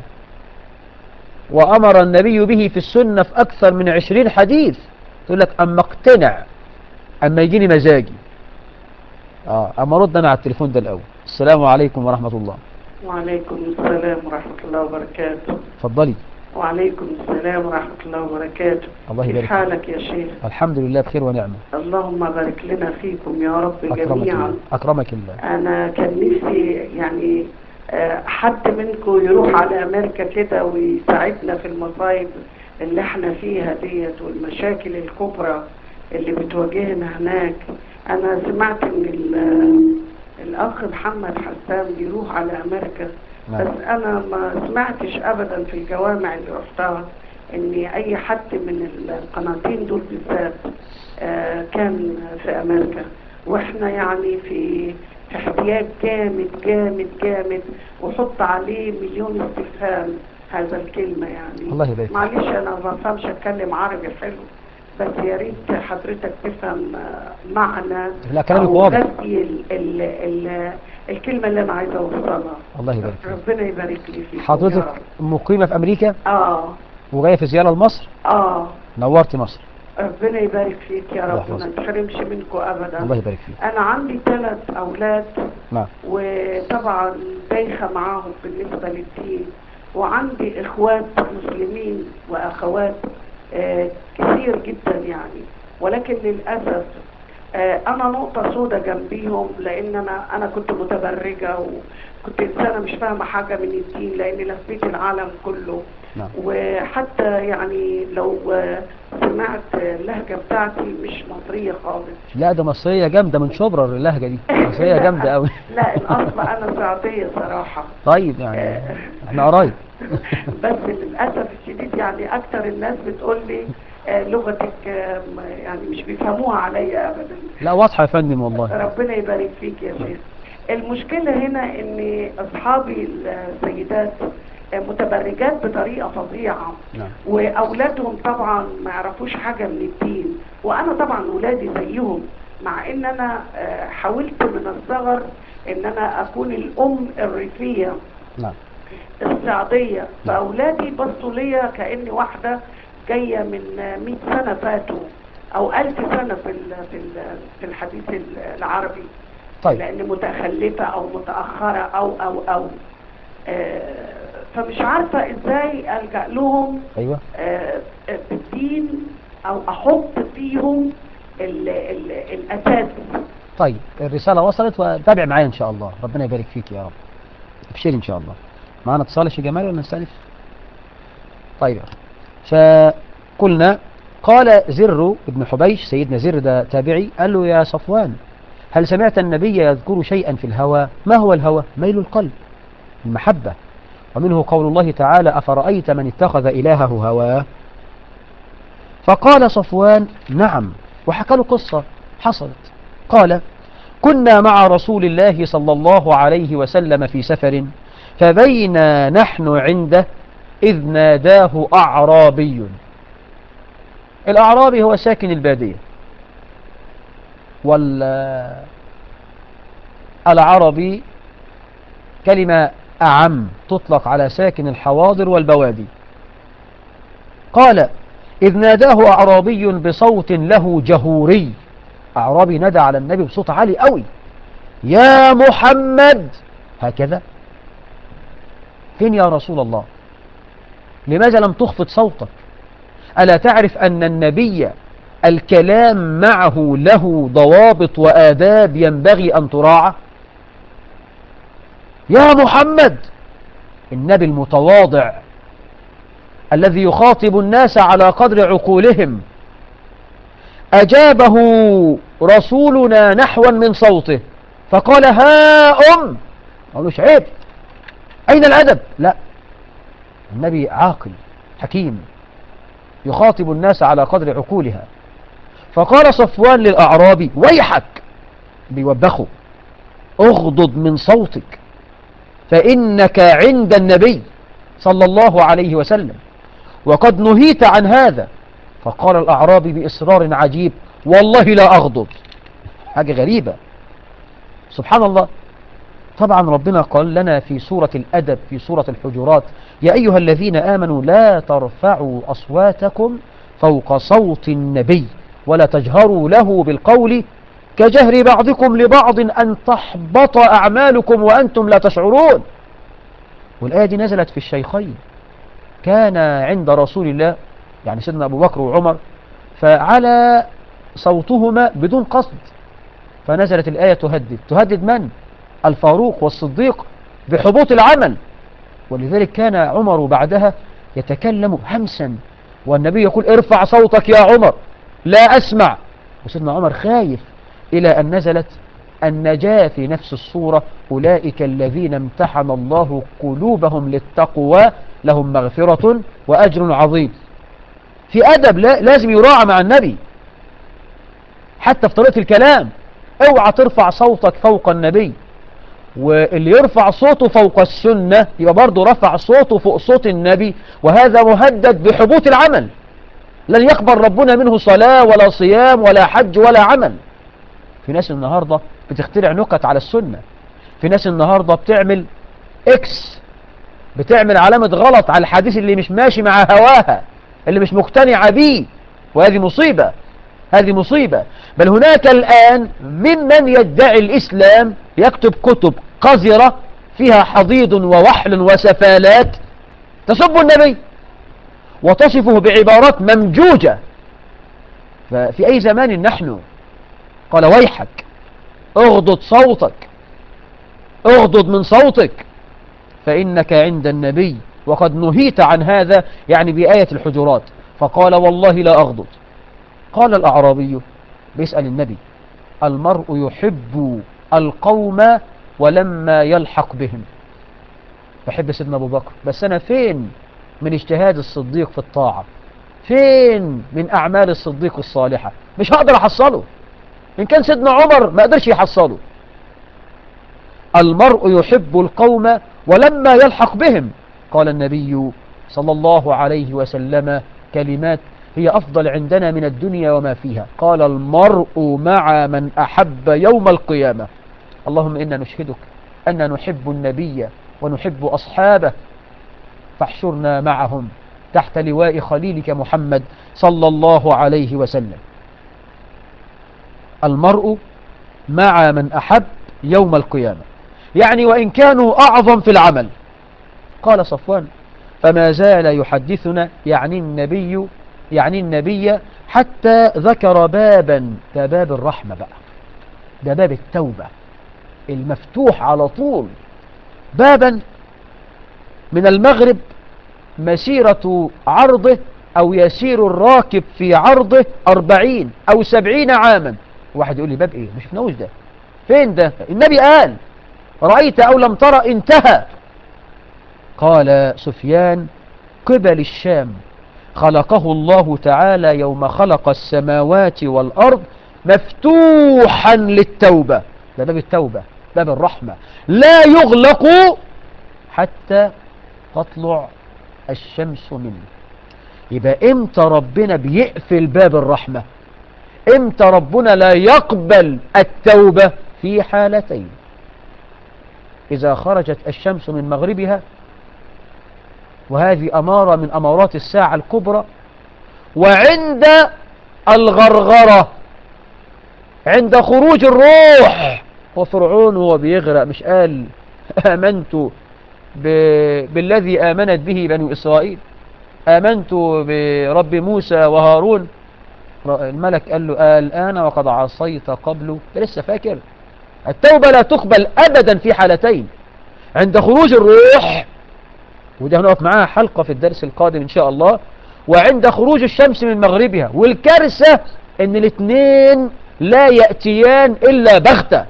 وأمر النبي به في السنة في أكثر من عشرين حديث. تقول لك أما اقتنع، أما يجيني مزاجي. آه أما رد أنا على التليفون ده الأول. السلام عليكم ورحمة الله.
وعليكم السلام ورحمة الله وبركاته.
اتفضلي.
وعليكم السلام ورحمة الله وبركاته.
الله يبارك
كيف حالك يا شيخ؟
الحمد لله بخير ونعمة.
اللهم بارك لنا فيكم يا رب
أكرمك
جميعا.
الله. أكرمك الله.
أنا كان نفسي يعني آه، حد منكم يروح على أمريكا كده ويساعدنا في المصايب اللي احنا فيها ديت والمشاكل الكبرى اللي بتواجهنا هناك. أنا سمعت إن ال- الأخ محمد حسان بيروح على أمريكا.
نعم.
بس أنا ما سمعتش أبدا في الجوامع اللي رحتها إن أي حد من القناتين دول بالذات آه، كان في أمريكا، وإحنا يعني في في احتياج جامد جامد جامد، وحط عليه مليون استفهام هذا الكلمة يعني.
الله يبارك.
معلش أنا ما بفهمش أتكلم عربي حلو، بس يا ريت حضرتك تفهم آه، معنى
لا كلامك
أو
واضح.
غذي ال ال ال الكلمة اللي أنا عايزة أوصلها.
الله يبارك فيك.
ربنا يبارك لي فيك.
حضرتك مقيمة في أمريكا
آه
وجاية في زيارة لمصر؟
آه
نورتي مصر.
ربنا يبارك فيك يا
الله
رب
يحفظك.
وما نتحرمش منكم أبدا.
الله يبارك فيك.
أنا عندي ثلاث أولاد
نعم.
وطبعا دايخة معاهم بالنسبة للدين، وعندي إخوات مسلمين وأخوات آه كثير جدا يعني، ولكن للأسف آه، انا نقطة سودة جنبيهم، لان انا انا كنت متبرجة وكنت انسانة مش فاهمة حاجة من الدين، لاني لفيت العالم كله.
نعم.
وحتى يعني لو آه، سمعت اللهجة بتاعتي مش مصرية خالص.
لا ده مصرية جامدة من شبرا، اللهجة دي مصرية جامدة قوي.
لا الاصل انا سعودية صراحة.
طيب يعني
آه،
احنا قرايب.
بس للأسف الشديد يعني أكتر الناس بتقول لي آه، لغتك آه، ما- يعني مش بيفهموها عليا أبدا.
لا واضحة يا فندم والله.
ربنا يبارك فيك يا شيخ. المشكلة هنا إن أصحابي السيدات آه، متبرجات بطريقة فظيعة،
نعم.
وأولادهم طبعا ما يعرفوش حاجة من الدين، وأنا طبعا أولادي زيهم، مع إن أنا آه، حاولت من الصغر إن أنا أكون الأم الريفية
نعم.
السعودية. فأولادي بصوا ليا كأني واحدة جاية من مئة سنة فاتوا أو ألف سنة في ال- في ال- في الحديث العربي.
طيب.
لأن متخلفة أو متأخرة أو أو أو آه، فمش عارفة إزاي ألجأ لهم
ايوه.
آه، بالدين أو أحط فيهم ال- ال- الأساس.
طيب الرسالة وصلت، وتابع معايا ان شاء الله، ربنا يبارك فيك يا رب. ابشري ان شاء الله. معانا اتصال يا شيخ جمال ولا نستأنف؟ طيب. فقلنا قال زر ابن حبيش، سيدنا زر ده تابعي، قال له يا صفوان هل سمعت النبي يذكر شيئا في الهوى؟ ما هو الهوى؟ ميل القلب، المحبة، ومنه قول الله تعالى أفرأيت من اتخذ إلهه هواه. فقال صفوان نعم، وحكى له قصة حصلت. قال كنا مع رسول الله صلى الله عليه وسلم في سفر، فبينا نحن عنده إذ ناداه أعرابي. الأعرابي هو ساكن البادية، والعربي كلمة أعم تطلق على ساكن الحواضر والبوادي. قال إذ ناداه أعرابي بصوت له جهوري. أعرابي ندى على النبي بصوت عالي قوي، يا محمد، هكذا. فين يا رسول الله؟ لماذا لم تخفض صوتك؟ ألا تعرف أن النبي الكلام معه له ضوابط وآداب ينبغي أن تراعى؟ يا محمد. النبي المتواضع الذي يخاطب الناس على قدر عقولهم أجابه رسولنا نحوا من صوته فقال ها أم. قالوش عيب، أين الأدب؟ لا، النبي عاقل حكيم يخاطب الناس على قدر عقولها. فقال صفوان للأعرابي ويحك، بيوبخه، اغضض من صوتك فإنك عند النبي صلى الله عليه وسلم وقد نهيت عن هذا. فقال الأعرابي بإصرار عجيب والله لا أغضض. حاجة غريبة سبحان الله. طبعا ربنا قال لنا في سورة الأدب في سورة الحجرات يا أيها الذين آمنوا لا ترفعوا أصواتكم فوق صوت النبي ولا تجهروا له بالقول كجهر بعضكم لبعض أن تحبط أعمالكم وأنتم لا تشعرون. والآية دي نزلت في الشيخين، كان عند رسول الله يعني سيدنا أبو بكر وعمر فعلى صوتهما بدون قصد، فنزلت الآية تهدد. تهدد من؟ الفاروق والصديق بحبوط العمل. ولذلك كان عمر بعدها يتكلم همسا والنبي يقول ارفع صوتك يا عمر لا أسمع، وسيدنا عمر خايف، إلى أن نزلت النجاة في نفس الصورة أولئك الذين امتحن الله قلوبهم للتقوى لهم مغفرة وأجر عظيم. في أدب لا لازم يراعى مع النبي حتى في طريقة الكلام. اوعى ترفع صوتك فوق النبي، واللي يرفع صوته فوق السنة يبقى برضه رفع صوته فوق صوت النبي، وهذا مهدد بحبوط العمل. لن يقبل ربنا منه صلاة ولا صيام ولا حج ولا عمل. في ناس النهاردة بتخترع نكت على السنة، في ناس النهاردة بتعمل اكس، بتعمل علامة غلط على الحديث اللي مش ماشي مع هواها، اللي مش مقتنعة بيه، وهذه مصيبة، هذه مصيبة. بل هناك الآن ممن يدعي الإسلام يكتب كتب قذرة فيها حضيض ووحل وسفالات تسب النبي وتصفه بعبارات ممجوجة. ففي أي زمان نحن؟ قال ويحك اغضض صوتك، اغضض من صوتك فإنك عند النبي وقد نهيت عن هذا، يعني بآية الحجرات. فقال والله لا أغضض. قال الأعرابي بيسأل النبي المرء يحب القوم ولما يلحق بهم، بحب سيدنا أبو بكر بس أنا فين من اجتهاد الصديق في الطاعة، فين من أعمال الصديق الصالحة، مش هقدر أحصله. إن كان سيدنا عمر ما قدرش يحصله. المرء يحب القوم ولما يلحق بهم. قال النبي صلى الله عليه وسلم كلمات هي أفضل عندنا من الدنيا وما فيها. قال المرء مع من أحب يوم القيامة. اللهم إنا نشهدك أن نحب النبي ونحب أصحابه، فاحشرنا معهم تحت لواء خليلك محمد صلى الله عليه وسلم. المرء مع من أحب يوم القيامة، يعني وإن كانوا أعظم في العمل. قال صفوان فما زال يحدثنا يعني النبي يعني النبي حتى ذكر بابا، ده باب الرحمة بقى، ده باب التوبة المفتوح على طول، بابا من المغرب مسيرة عرضه أو يسير الراكب في عرضه أربعين أو سبعين عاما. واحد يقول لي باب إيه؟ مش شفناهوش ده، فين ده؟ النبي قال رأيت أو لم ترى انتهى. قال سفيان قبل الشام خلقه الله تعالى يوم خلق السماوات والأرض مفتوحا للتوبة، ده باب التوبة باب الرحمة لا يغلق حتى تطلع الشمس منه. يبقى امتى ربنا بيقفل باب الرحمة؟ امتى ربنا لا يقبل التوبة؟ في حالتين: إذا خرجت الشمس من مغربها، وهذه أمارة من أمارات الساعة الكبرى، وعند الغرغرة عند خروج الروح. وفرعون هو بيغرق مش قال آمنت ب... بالذي آمنت به بنو إسرائيل، آمنت برب موسى وهارون؟ الملك قال له الآن وقد عصيت قبل، لسه فاكر؟ التوبة لا تقبل أبدا في حالتين: عند خروج الروح، وده هنقف معاها حلقة في الدرس القادم إن شاء الله، وعند خروج الشمس من مغربها. والكارثة إن الاثنين لا يأتيان إلا بغتة.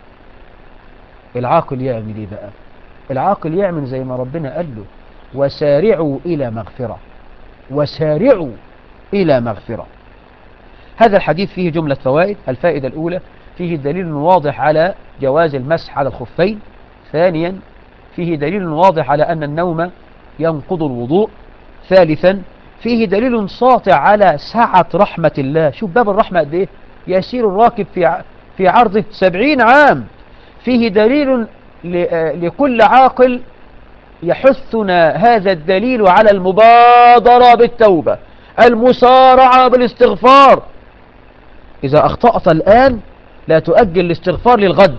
العاقل يعمل إيه بقى؟ العاقل يعمل زي ما ربنا قال له وسارعوا إلى مغفرة، وسارعوا إلى مغفرة. هذا الحديث فيه جملة فوائد. الفائدة الأولى: فيه دليل واضح على جواز المسح على الخفين. ثانيا: فيه دليل واضح على أن النوم ينقض الوضوء. ثالثا: فيه دليل ساطع على سعة رحمة الله. شوف باب الرحمة قد إيه، يسير الراكب في في عرضه سبعين عام. فيه دليل لكل عاقل يحثنا هذا الدليل على المبادرة بالتوبة، المسارعة بالاستغفار. إذا أخطأت الآن لا تؤجل الاستغفار للغد.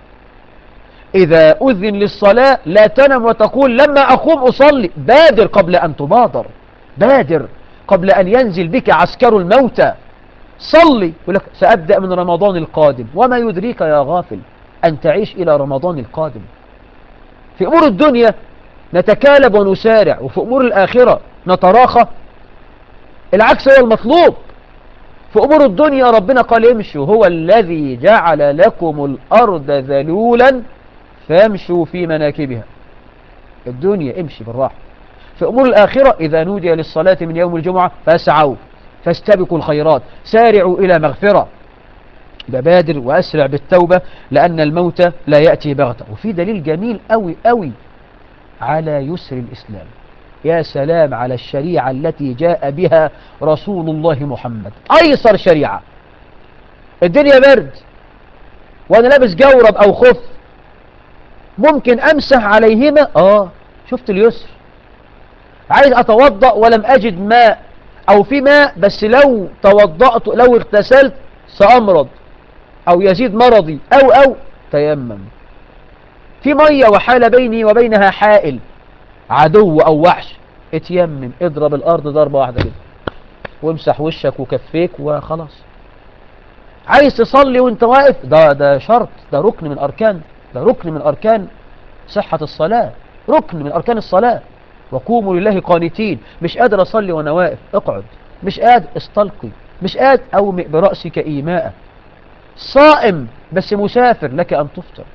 إذا أذن للصلاة لا تنم وتقول لما أقوم أصلي. بادر قبل أن تبادر، بادر قبل أن ينزل بك عسكر الموتى. صلي. يقول لك سأبدأ من رمضان القادم، وما يدريك يا غافل أن تعيش إلى رمضان القادم. في أمور الدنيا نتكالب ونسارع، وفي أمور الآخرة نتراخى. العكس هو المطلوب. في أمور الدنيا ربنا قال امشوا، هو الذي جعل لكم الأرض ذلولا فامشوا في مناكبها. الدنيا امشي بالراحة. في أمور الآخرة إذا نودي للصلاة من يوم الجمعة فاسعوا فاستبقوا الخيرات سارعوا إلى مغفرة. ببادر وأسرع بالتوبة لأن الموت لا يأتي بغتة. وفي دليل جميل أوي أوي على يسر الإسلام. يا سلام على الشريعة التي جاء بها رسول الله محمد، أيسر شريعة. الدنيا برد وأنا لابس جورب أو خف، ممكن أمسح عليهما. آه شفت اليسر. عايز أتوضأ ولم أجد ماء، أو في ماء بس لو توضأت لو اغتسلت سأمرض أو يزيد مرضي أو أو تيمم. في مية وحال بيني وبينها حائل، عدو أو وحش، اتيمم، اضرب الأرض ضربة واحدة كده وامسح وشك وكفيك وخلاص. عايز تصلي وانت واقف، ده ده شرط، ده ركن من أركان، ده ركن من أركان صحة الصلاة، ركن من أركان الصلاة. وقوموا لله قانتين. مش قادر أصلي وأنا واقف، اقعد. مش قادر، استلقي. مش قادر، أومئ برأسك إيماء. صائم بس مسافر، لك أن تفطر.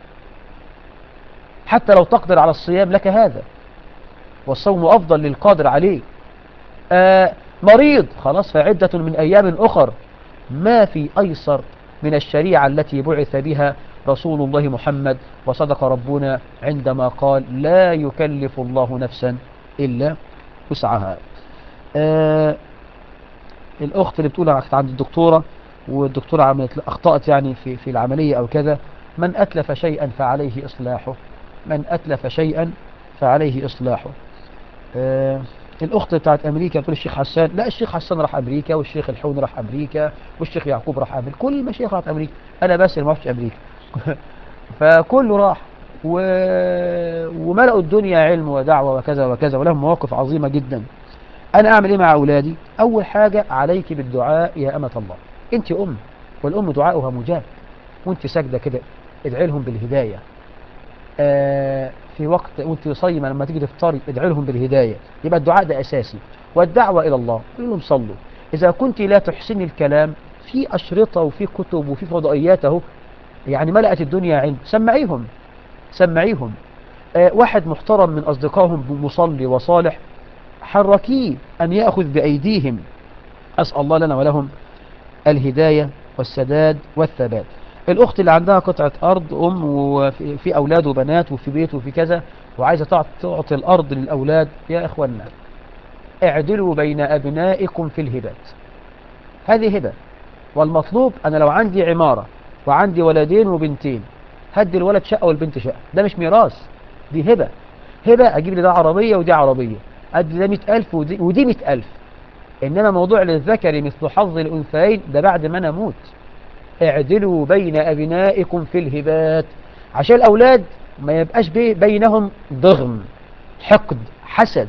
حتى لو تقدر على الصيام لك هذا، والصوم أفضل للقادر عليه. آه مريض، خلاص فعدة من أيام أخر. ما في أيسر من الشريعة التي بعث بها رسول الله محمد، وصدق ربنا عندما قال لا يكلف الله نفسا إلا وسعها. آه الأخت اللي بتقول عند الدكتورة، والدكتورة عملت أخطأت يعني في في العملية أو كذا، من أتلف شيئا فعليه إصلاحه، من أتلف شيئا فعليه إصلاحه. آه الأخت بتاعت أمريكا بتقول الشيخ حسان، لا الشيخ حسان راح أمريكا، والشيخ الحون راح أمريكا، والشيخ يعقوب راح أمريكا، كل المشايخ راحت أمريكا، أنا بس اللي ما رحتش أمريكا. فكله راح و... وملأوا الدنيا علم ودعوة وكذا وكذا، ولهم مواقف عظيمة جدا. أنا أعمل إيه مع أولادي؟ أول حاجة عليك بالدعاء يا أمة الله. أنت أم، والأم دعاؤها مجاب. وأنت ساجدة كده ادعي لهم بالهداية. آه في وقت وأنت صايمة لما تيجي تفطري ادعي لهم بالهداية. يبقى الدعاء ده أساسي، والدعوة إلى الله. قل لهم صلوا. إذا كنت لا تحسني الكلام، في أشرطة وفي كتب وفي فضائيات أهو، يعني ملأت الدنيا علم، سمعيهم سمعيهم. آه واحد محترم من أصدقائهم مصلي وصالح، حركيه أن يأخذ بأيديهم. أسأل الله لنا ولهم الهداية والسداد والثبات. الأخت اللي عندها قطعة أرض، أم وفي أولاد وبنات وفي بيت وفي كذا، وعايزة تعطي الأرض للأولاد، يا إخوانا اعدلوا بين أبنائكم في الهبات. هذه هبة، والمطلوب أنا لو عندي عمارة وعندي ولدين وبنتين، هدي الولد شقة والبنت شقة، ده مش ميراث، دي هبة. هبة أجيب لي ده عربية ودي عربية، أدي ده مئة ألف ودي, ودي مئة ألف. إنما موضوع للذكر مثل حظ الأنثيين ده بعد ما نموت. اعدلوا بين أبنائكم في الهبات، عشان الأولاد ما يبقاش بي بينهم ضغم، حقد، حسد.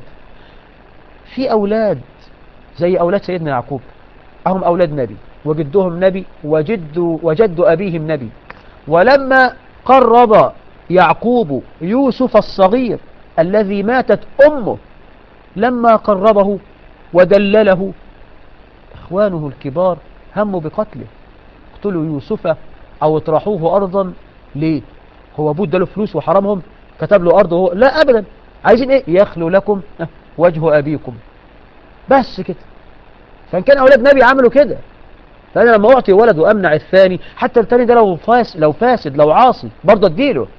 في أولاد زي أولاد سيدنا يعقوب، هم أولاد نبي وجدهم نبي وجد وجد أبيهم نبي. ولما قرب يعقوب يوسف الصغير الذي ماتت أمه، لما قربه ودلله، إخوانه الكبار هموا بقتله. اقتلوا يوسف أو اطرحوه أرضا. ليه؟ هو أبوه اداله فلوس وحرمهم؟ كتب له أرض وهو لا أبدا. عايزين إيه؟ يخلو لكم وجه أبيكم، بس كده. فإن كان أولاد نبي عملوا كده، فأنا لما أعطي ولد وأمنع الثاني، حتى الثاني ده لو فاسد لو فاسد لو عاصي برضه أديله،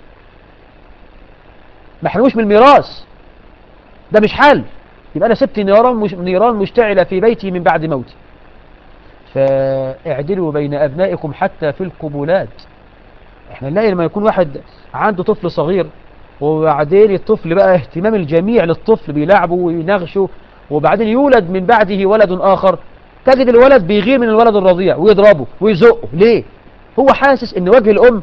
ما حرموش من الميراث. ده مش حل. يبقى أنا سبت نيران مش نيران مشتعلة في بيتي من بعد موتي. فاعدلوا بين أبنائكم حتى في القبولات. احنا نلاقي لما يكون واحد عنده طفل صغير، وبعدين الطفل بقى اهتمام الجميع للطفل، بيلعبه وينغشه، وبعدين يولد من بعده ولد آخر، تجد الولد بيغير من الولد الرضيع ويضربه ويزقه. ليه؟ هو حاسس ان وجه الأم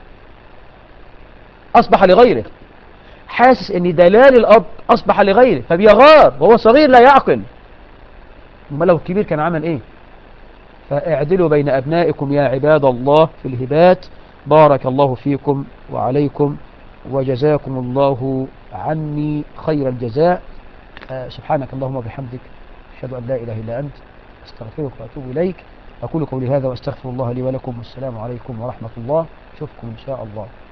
أصبح لغيره، حاسس ان دلال الأب أصبح لغيره، فبيغار وهو صغير لا يعقل. أما لو الكبير كان عمل ايه؟ فاعدلوا بين أبنائكم يا عباد الله في الهبات. بارك الله فيكم وعليكم، وجزاكم الله عني خير الجزاء. آه سبحانك اللهم وبحمدك، أشهد أن لا إله إلا أنت، أستغفرك وأتوب إليك. أقول قولي هذا وأستغفر الله لي ولكم، والسلام عليكم ورحمة الله. أشوفكم إن شاء الله.